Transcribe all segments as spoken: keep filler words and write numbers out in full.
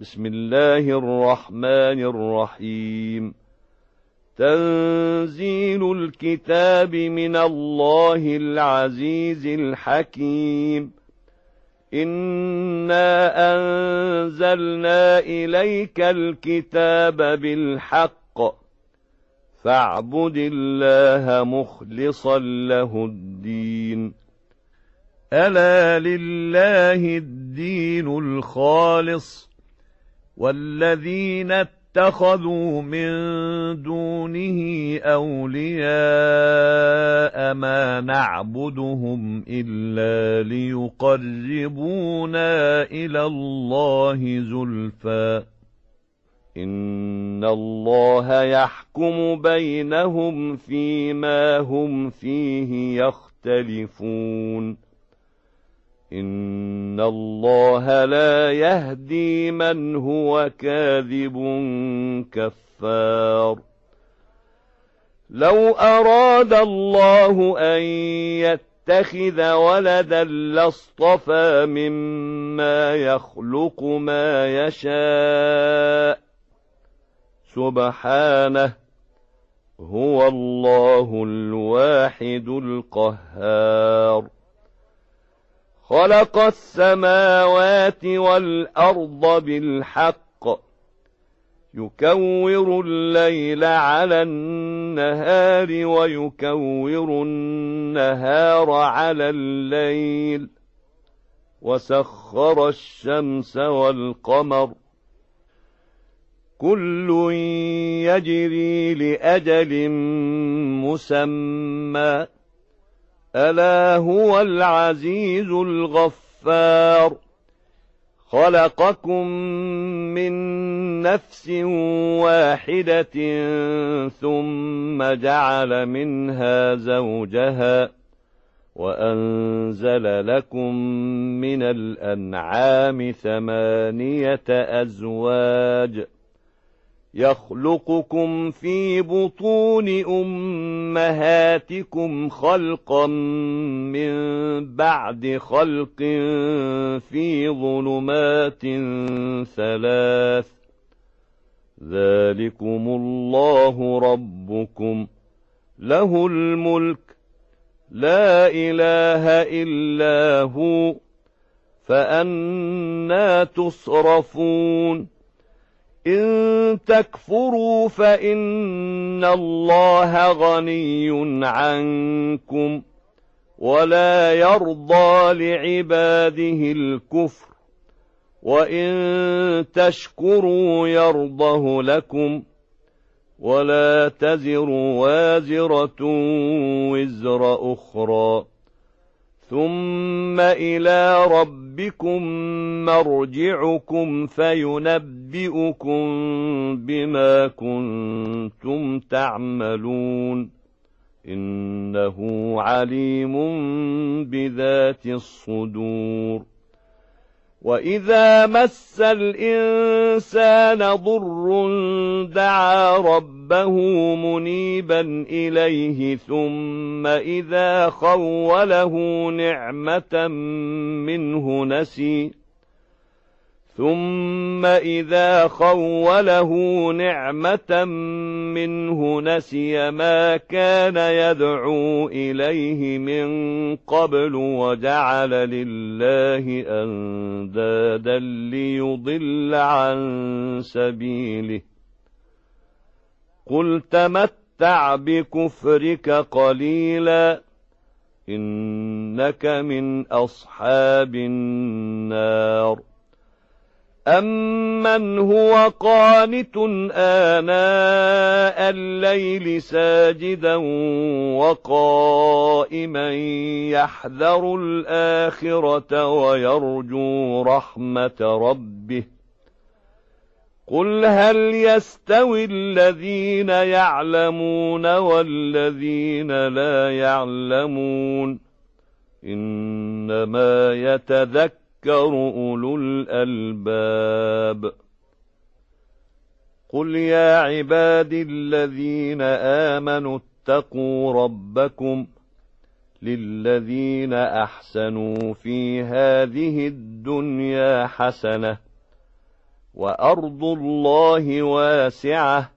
بسم الله الرحمن الرحيم. تنزيل الكتاب من الله العزيز الحكيم. إنا أنزلنا إليك الكتاب بالحق فاعبد الله مخلصا له الدين. ألا لله الدين الخالص والذين اتخذوا من دونه أولياء ما نعبدهم إلا ليقربونا إلى الله زلفى إن الله يحكم بينهم فيما هم فيه يختلفون. إن الله لا يهدي من هو كاذب كفار. لو أراد الله أن يتخذ ولدا لاصطفى مما يخلق ما يشاء سبحانه هو الله الواحد القهار. خلق السماوات والأرض بالحق يكور الليل على النهار ويكور النهار على الليل وسخر الشمس والقمر كل يجري لأجل مسمى ألا هو العزيز الغفار. خلقكم من نفس واحدة ثم جعل منها زوجها وأنزل لكم من الأنعام ثمانية أزواج يخلقكم في بطون أمهاتكم خلقا من بعد خلق في ظلمات ثلاث ذلكم الله ربكم له الملك لا إله إلا هو فأنى تصرفون. إن تكفروا فإن الله غني عنكم ولا يرضى لعباده الكفر وإن تشكروا يرضه لكم ولا تزر وازرة وزر أخرى ثم إلى ربكم مرجعكم فينبئكم بما كنتم تعملون إنه عليم بذات الصدور. وإذا مس الإنسان ضر دعا ربه منيبا إليه ثم إذا خوله نعمة منه نسي ثم إذا خوله نعمة منه نسي ما كان يدعو إليه من قبل وجعل لله أندادا ليضل عن سبيله قل تمتع بكفرك قليلا إنك من أصحاب النار. أمن هو قانت آناء الليل ساجدا وقائما يحذر الآخرة ويرجو رحمة ربه قل هل يستوي الذين يعلمون والذين لا يعلمون إنما يتذكر أولو الألباب. قل يا عبادي الذين آمنوا اتقوا ربكم للذين أحسنوا في هذه الدنيا حسنة وأرض الله واسعة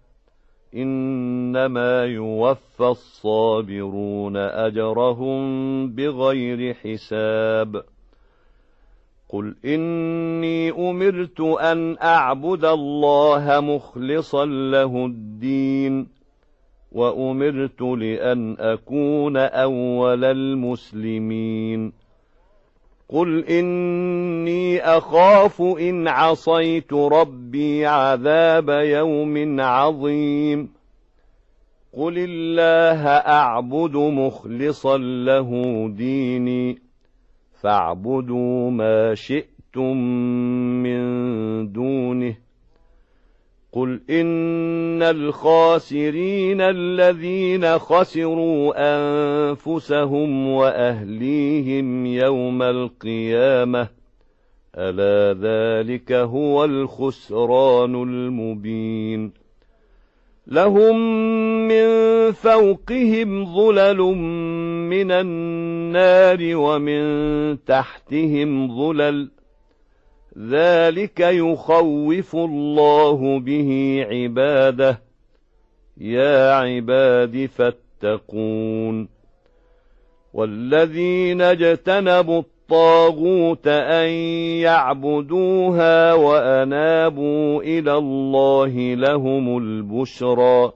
إنما يوفى الصابرون أجرهم بغير حساب قل إني أمرت أن أعبد الله مخلصا له الدين وأمرت لأن أكون أول المسلمين قل إني أخاف إن عصيت ربي عذاب يوم عظيم قل الله أعبد مخلصا له ديني فاعبدوا ما شئتم من دونه قل إن الخاسرين الذين خسروا أنفسهم وأهليهم يوم القيامة ألا ذلك هو الخسران المبين لهم من فوقهم ظلل من النار ومن تحتهم ظلل ذلك يخوف الله به عباده يا عباد فاتقون والذين اجتنبوا الطاغوت أن يعبدوها وأنابوا إلى الله لهم البشرى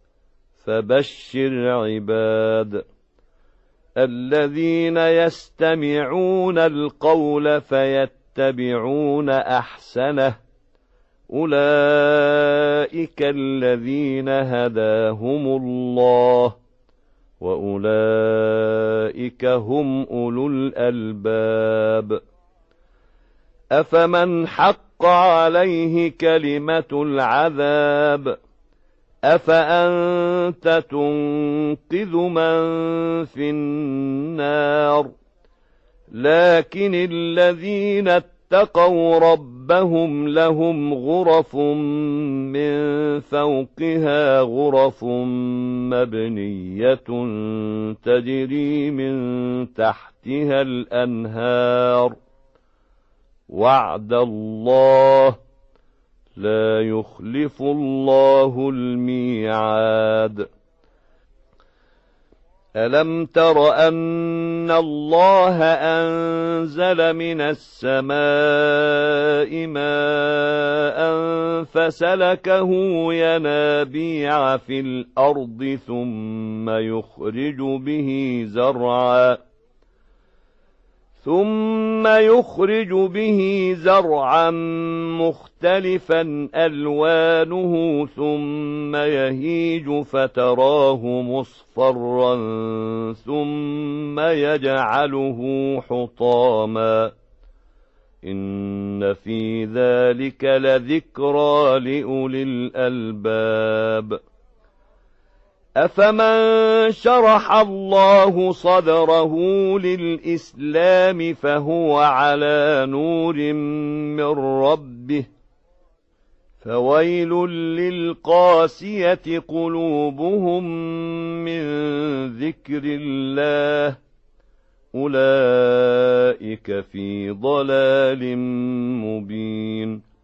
فبشر عباد الذين يستمعون القول فيتبعون يتبعون أحسنه أولئك الذين هداهم الله وأولئك هم أولو الألباب أفمن حق عليه كلمة العذاب أفأنت تنقذ من في النار لكن الذين اتقوا ربهم لهم غرف من فوقها غرف مبنية تجري من تحتها الأنهار وعد الله لا يخلف الله الميعاد ألم تر أن الله أنزل من السماء ماء فسلكه ينابيع في الأرض ثم يخرج به زرعا ثم يخرج به زرعا مختلفا ألوانه ثم يهيج فتراه مصفرا ثم يجعله حطاما إن في ذلك لذكرى لأولي الألباب أفمن شرح الله صدره للإسلام فهو على نور من ربه فويل للقاسية قلوبهم من ذكر الله أولئك في ضلال مبين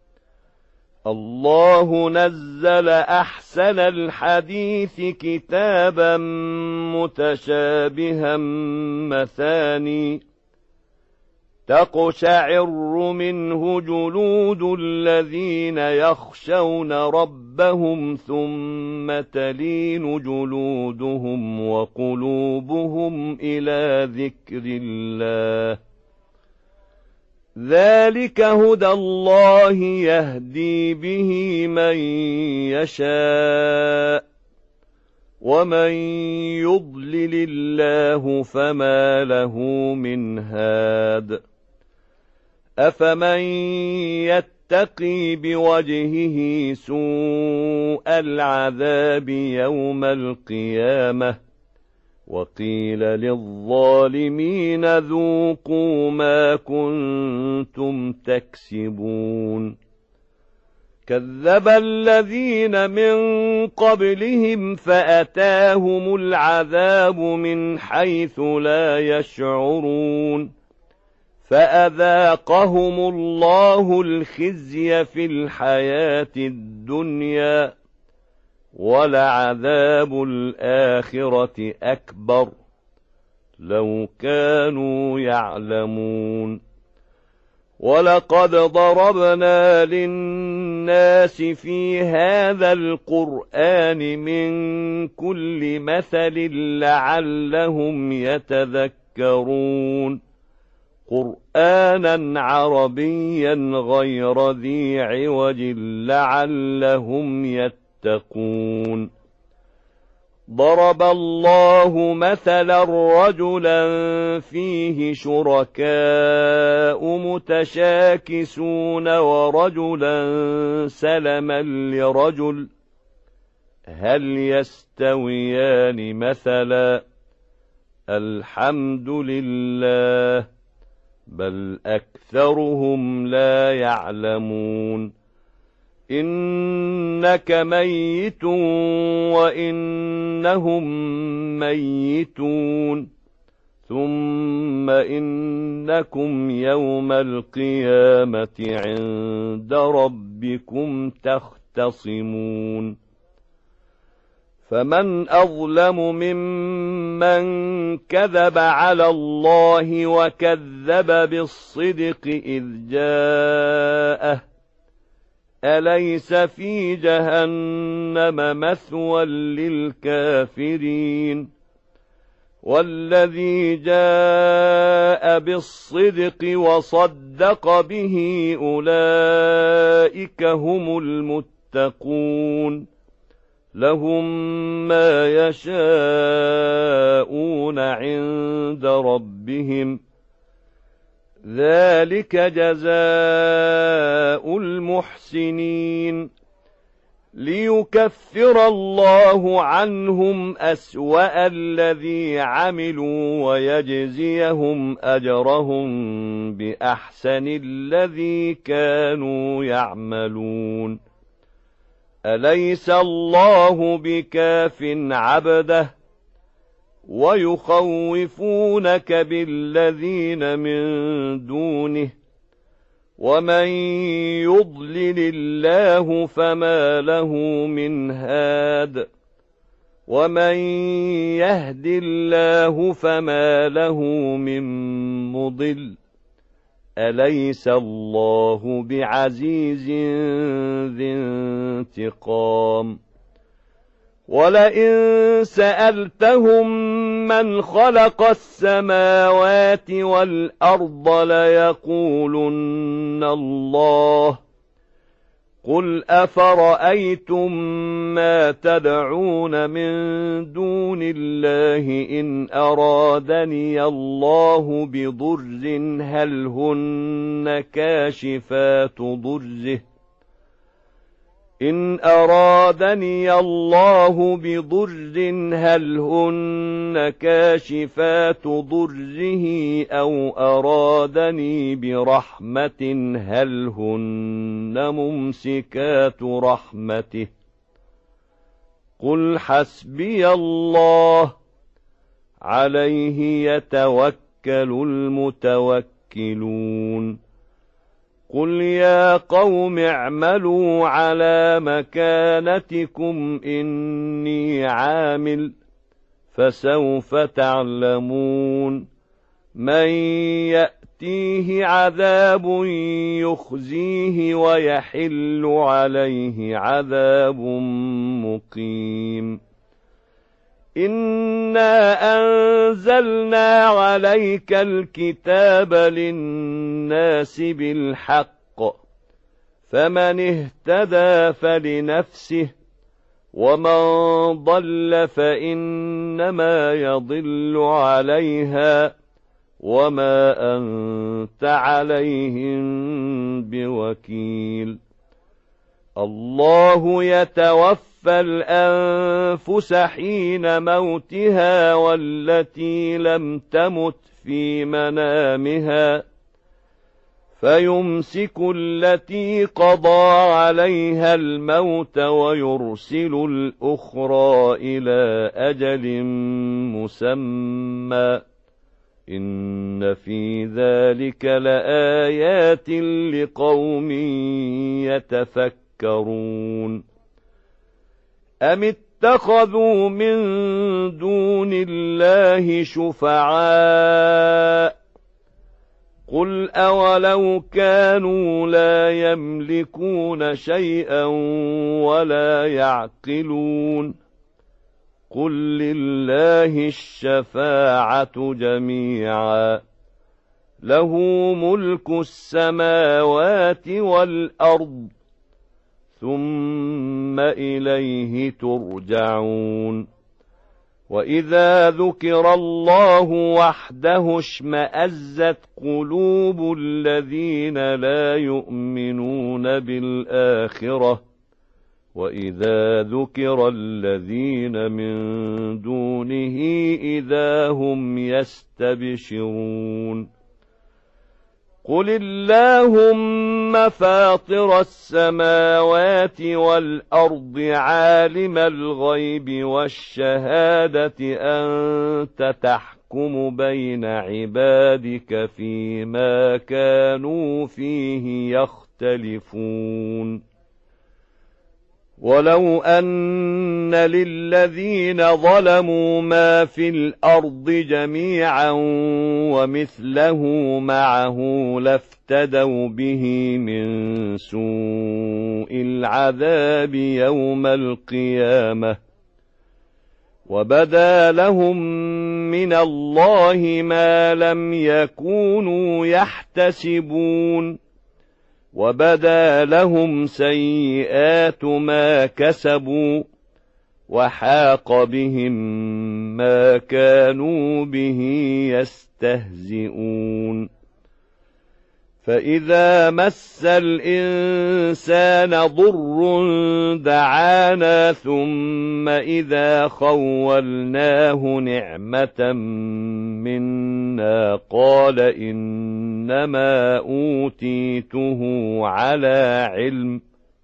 الله نزل أحسن الحديث كتابا متشابها مثاني تقشعر منه جلود الذين يخشون ربهم ثم تلين جلودهم وقلوبهم إلى ذكر الله ذلك هدى الله يهدي به من يشاء ومن يضلل الله فما له من هاد أفمن يتقي بوجهه سوء العذاب يوم القيامة وقيل للظالمين ذوقوا ما كنتم تكسبون كذب الذين من قبلهم فأتاهم العذاب من حيث لا يشعرون فأذاقهم الله الخزي في الحياة الدنيا ولعذاب الآخرة أكبر لو كانوا يعلمون ولقد ضربنا للناس في هذا القرآن من كل مثل لعلهم يتذكرون قرآنا عربيا غير ذي عوج لعلهم يتقون ضرب الله مثلا رجلا فيه شركاء متشاكسون ورجلا سلما لرجل هل يستويان مثلا الحمد لله بل أكثرهم لا يعلمون إنك ميت وإنهم ميتون ثم إنكم يوم القيامة عند ربكم تختصمون فمن أظلم ممن كذب على الله وكذب بالصدق إذ جاءه أليس في جهنم مثوى للكافرين والذي جاء بالصدق وصدق به أولئك هم المتقون لهم ما يشاءون عند ربهم ذلك جزاء المحسنين ليكفر الله عنهم أسوأ الذي عملوا ويجزيهم أجرهم بأحسن الذي كانوا يعملون أليس الله بكاف عبده ويخوفونك بالذين من دونه ومن يضلل الله فما له من هاد ومن يهد الله فما له من مضل أليس الله بعزيز ذي انتقام ولئن سألتهم من خلق السماوات والأرض ليقولن الله قل أفرأيتم ما تدعون من دون الله إن أرادني الله بضر هل هن كاشفات ضره إن أرادني الله بضر هل هن كاشفات ضره أو أرادني برحمة هل هن ممسكات رحمته قل حسبي الله عليه يتوكل المتوكلون قل يا قوم اعملوا على مكانتكم إني عامل فسوف تعلمون من يأتيه عذاب يخزيه ويحل عليه عذاب مقيم إنا أنزلنا عليك الكتاب للناس بالحق فمن اهتدى فلنفسه ومن ضل فإنما يضل عليها وما أنت عليهم بوكيل الله يتوفى الأنفس حين موتها والتي لم تمت في منامها فيمسك التي قضى عليها الموت ويرسل الأخرى إلى أجل مسمى إن في ذلك لآيات لقوم يتفكرون أم اتخذوا من دون الله شفعاء قل أولو كانوا لا يملكون شيئا ولا يعقلون قل لله الشفاعة جميعا له ملك السماوات والأرض ثم إليه ترجعون وإذا ذكر الله وحده اشمأزت قلوب الذين لا يؤمنون بالآخرة وإذا ذكر الذين من دونه إذا هم يستبشرون قل اللهم فاطر السماوات والأرض عالم الغيب والشهادة أنت تحكم بين عبادك فيما كانوا فيه يختلفون ولو أن للذين ظلموا ما في الأرض جميعا ومثله معه لافتدوا به من سوء العذاب يوم القيامة وبدا لهم من الله ما لم يكونوا يحتسبون وبدا لهم سيئات ما كسبوا وحاق بهم ما كانوا به يستهزئون فإذا مس الإنسان ضر دعانا ثم إذا خولناه نعمة منا قال إنما أوتيته على علم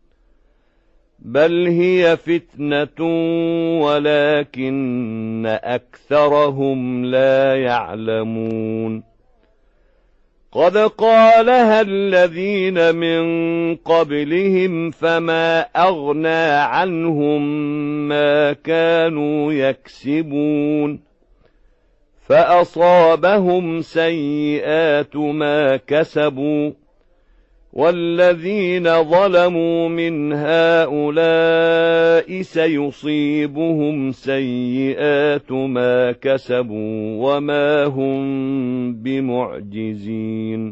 بل هي فتنة ولكن أكثرهم لا يعلمون قد قالها الذين من قبلهم فما أغنى عنهم ما كانوا يكسبون فأصابهم سيئات ما كسبوا والذين ظلموا من هؤلاء سيصيبهم سيئات ما كسبوا وما هم بمعجزين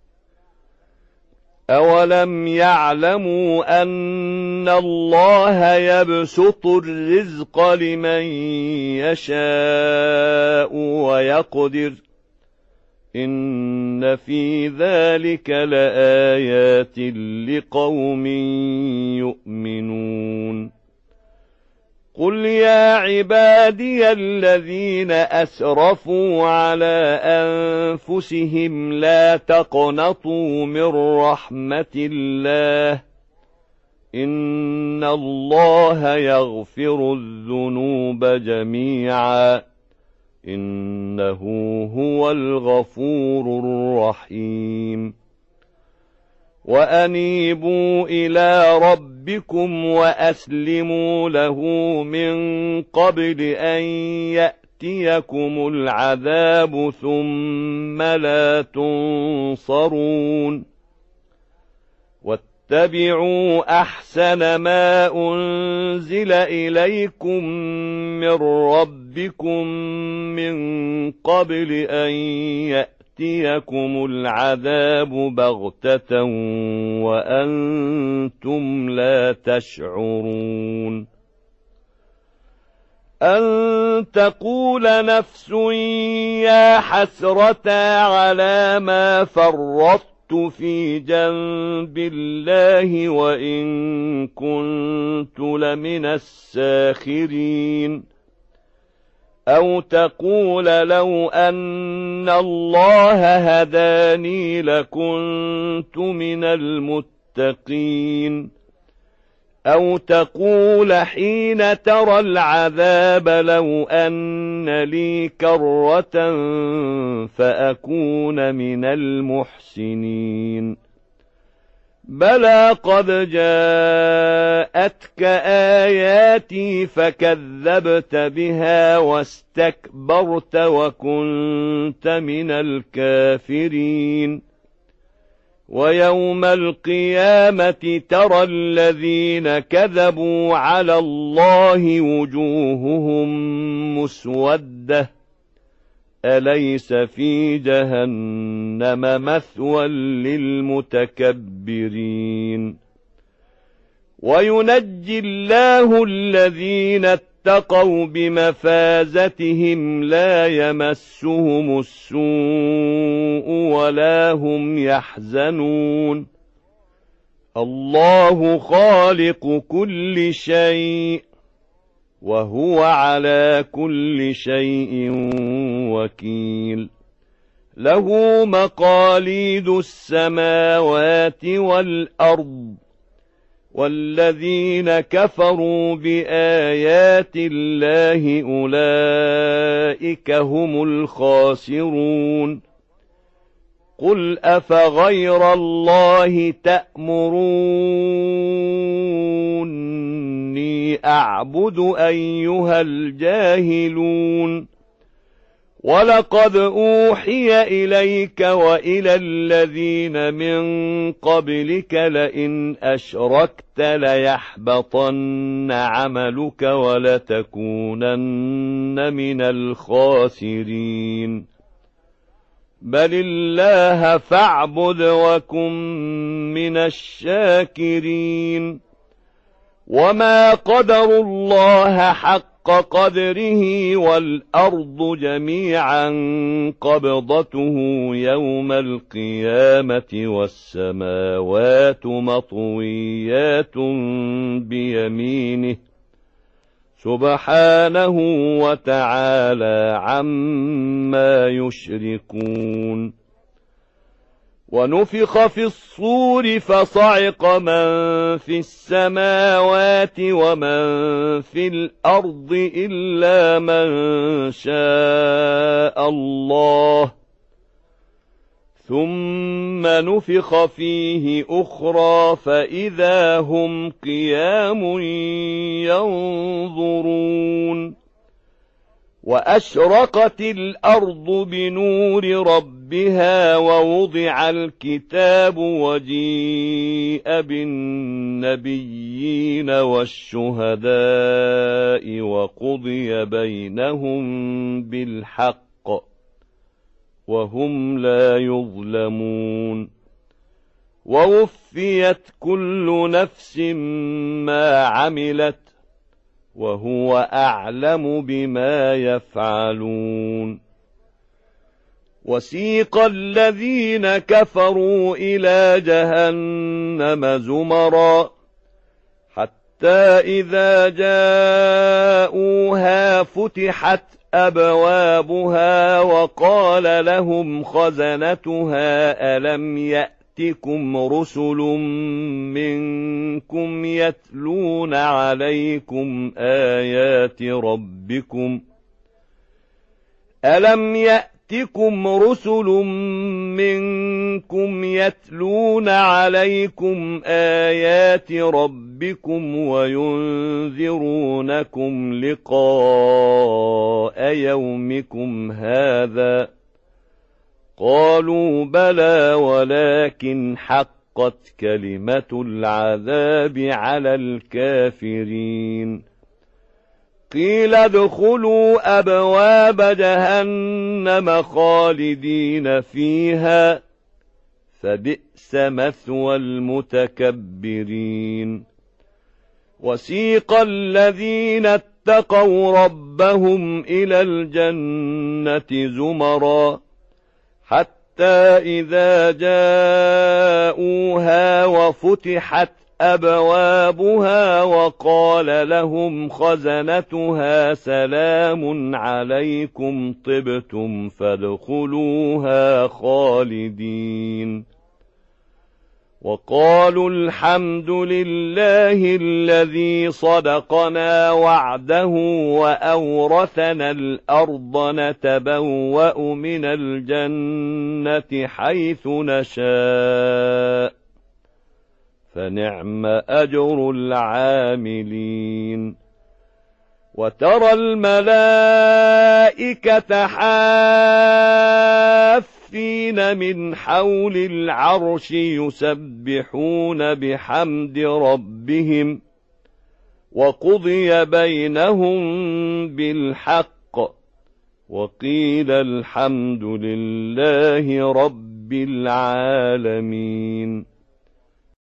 أولم يعلموا أن الله يبسط الرزق لمن يشاء ويقدر إن في ذلك لآيات لقوم يؤمنون قل يا عبادي الذين أسرفوا على أنفسهم لا تقنطوا من رحمة الله إن الله يغفر الذنوب جميعا إنه هو الغفور الرحيم وأنيبوا إلى ربكم وأسلموا له من قبل أن يأتيكم العذاب ثم لا تنصرون واتبعوا أحسن ما أنزل إليكم من ربكم من قبل أن يأتيكم العذاب بغتة وأنتم لا تشعرون أن تقول نفس يا حسرة على ما فرطت في جنب الله وإن كنت لمن الساخرين أو تقول لو أن الله هداني لكنت من المتقين أو تقول حين ترى العذاب لو أن لي كرة فأكون من المحسنين بلى قد جاءتك آياتي فكذبت بها واستكبرت وكنت من الكافرين ويوم القيامة ترى الذين كذبوا على الله وجوههم مسودة أليس في جهنم مثوى للمتكبرين وينجي الله الذين اتقوا بمفازتهم لا يمسهم السوء ولا هم يحزنون الله خالق كل شيء وهو على كل شيء وكيل له مقاليد السماوات والأرض والذين كفروا بآيات الله أولئك هم الخاسرون قل أفغير الله تأمروني أعبد أيها الجاهلون ولقد أوحي إليك وإلى الذين من قبلك لئن أشركت ليحبطن عملك ولتكونن من الخاسرين بل الله فاعبد وكن من الشاكرين وما قدروا الله حق قدره والأرض جميعا قبضته يوم القيامة والسماوات مطويات بيمينه سبحانه وتعالى عما يشركون ونفخ في الصور فصعق من في السماوات ومن في الأرض إلا من شاء الله ثم نفخ فيه أخرى فإذا هم قيام ينظرون وأشرقت الأرض بنور ربها ووضع الكتاب وجيء بالنبيين والشهداء وقضي بينهم بالحق وهم لا يظلمون ووفيت كل نفس ما عملت وهو أعلم بما يفعلون وسيق الذين كفروا إلى جهنم زمرا حتى إذا جاءوها فتحت أبوابها وقال لهم خزنتها ألم يأتكم رسل منكم يتلون عليكم آيات ربكم ألم يأتكم رسل منكم يتلون عليكم آيات ربكم وينذرونكم لقاء يومكم هذا قالوا بلى ولكن حقت كلمة العذاب على الكافرين قيل ادخلوا أبواب جهنم خالدين فيها فبئس مثوى المتكبرين وسيق الذين اتقوا ربهم إلى الجنة زمرا حتى إذا جاءوها وفتحت أبوابها وقال لهم خزنتها سلام عليكم طبتم فادخلوها خالدين وقالوا الحمد لله الذي صدقنا وعده وأورثنا الأرض نتبوأ من الجنة حيث نشاء فنعم أجر العاملين وترى الملائكة حافين من حول العرش يسبحون بحمد ربهم وقضي بينهم بالحق وقيل الحمد لله رب العالمين.